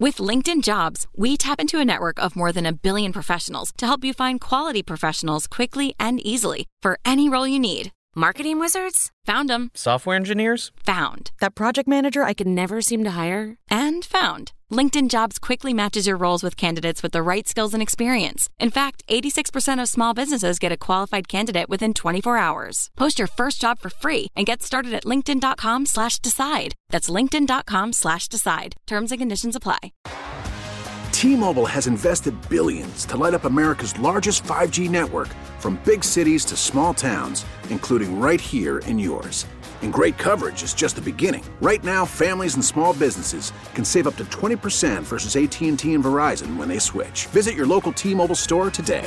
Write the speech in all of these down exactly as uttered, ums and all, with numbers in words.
With LinkedIn Jobs, we tap into a network of more than a billion professionals to help you find quality professionals quickly and easily for any role you need. Marketing wizards? Found them. Software engineers? Found. That project manager I could never seem to hire? And found. LinkedIn Jobs quickly matches your roles with candidates with the right skills and experience. In fact, eighty-six percent of small businesses get a qualified candidate within twenty-four hours. Post your first job for free and get started at linkedin.com slash decide. That's linkedin.com slash decide. Terms and conditions apply. T-Mobile has invested billions to light up America's largest five G network, from big cities to small towns, including right here in yours. And great coverage is just the beginning. Right now, families and small businesses can save up to twenty percent versus A T and T and Verizon when they switch. Visit your local T-Mobile store today.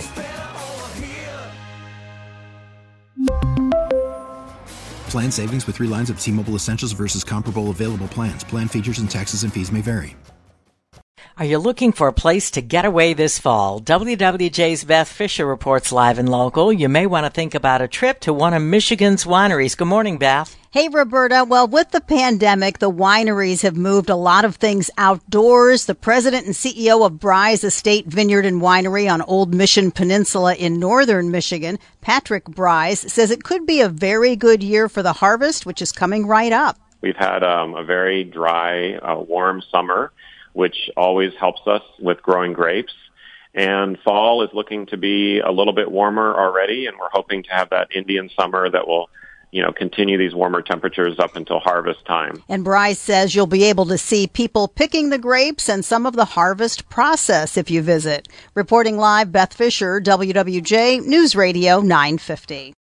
Plan savings with three lines of T-Mobile Essentials versus comparable available plans. Plan features and taxes and fees may vary. Are you looking for a place to get away this fall? W W J's Beth Fisher reports live and local. You may want to think about a trip to one of Michigan's wineries. Good morning, Beth. Hey, Roberta. Well, with the pandemic, the wineries have moved a lot of things outdoors. The president and C E O of Bry's Estate Vineyard and Winery on Old Mission Peninsula in northern Michigan, Patrick Bry's, says it could be a very good year for the harvest, which is coming right up. We've had um, a very dry, uh, warm summer, which always helps us with growing grapes. And fall is looking to be a little bit warmer already, and we're hoping to have that Indian summer that will, you know, continue these warmer temperatures up until harvest time. And Bryce says you'll be able to see people picking the grapes and some of the harvest process if you visit. Reporting live, Beth Fisher, W W J News Radio nine fifty.